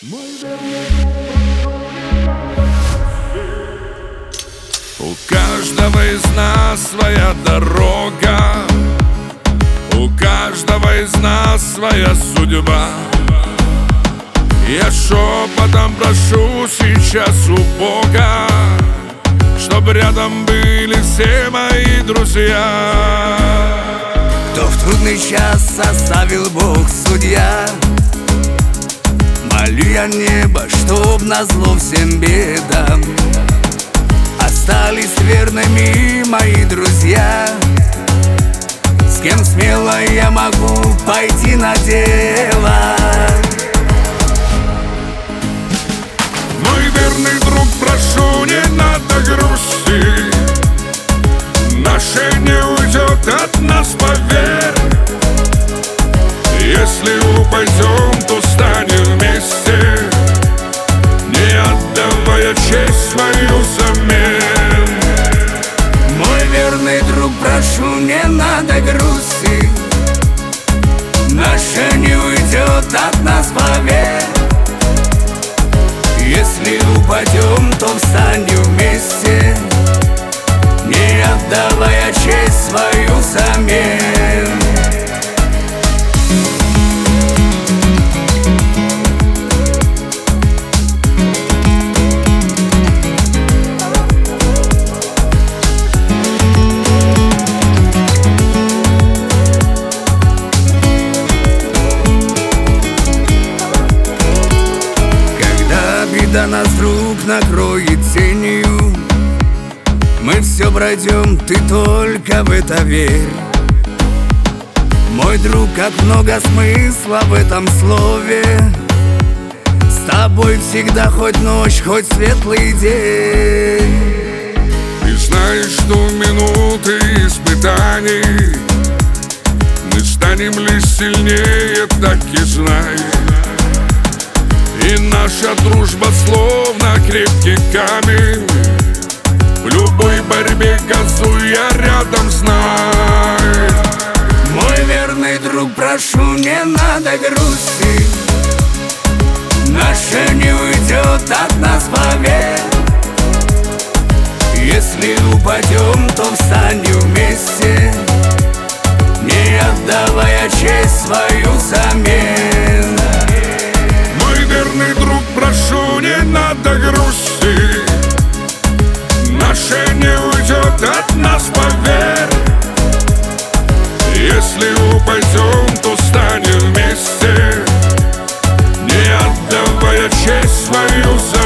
У каждого из нас своя дорога, у каждого из нас своя судьба. Я шепотом прошу сейчас у Бога, чтоб рядом были все мои друзья. Кто в трудный час оставил Бог судья, молю я небо, чтоб назло всем бедам остались верными мои друзья, с кем смело я могу пойти на дело. Мой верный друг, прошу, не надо грусти, наше не уйдет от нас, поверь. Если упадем, то станем вместе, не отдавая честь свою взамен. Мой верный друг, прошу, не надо грусти, наше не уйдет от нас, поверь. Если упадем, то встанем вместе, не отдавая честь свою взамен. Беда нас вдруг накроет тенью, мы все пройдем, ты только в это верь. Мой друг, как много смысла в этом слове, с тобой всегда хоть ночь, хоть светлый день. Ты знаешь, что в минуты испытаний мы станем лишь сильнее, так и знай. И наша дружба словно крепкий камень, в любой борьбе газуя рядом, знай. Мой верный друг, прошу, не надо грусти, наше не уйдет от нас, поверь. Если упадем, то встанем вместе, не отдавая честь свою взамен. Верный друг, прошу, не надо грусти, наше не уйдет от нас, поверь. Если упадем, то встанем вместе, не отдавая честь свою.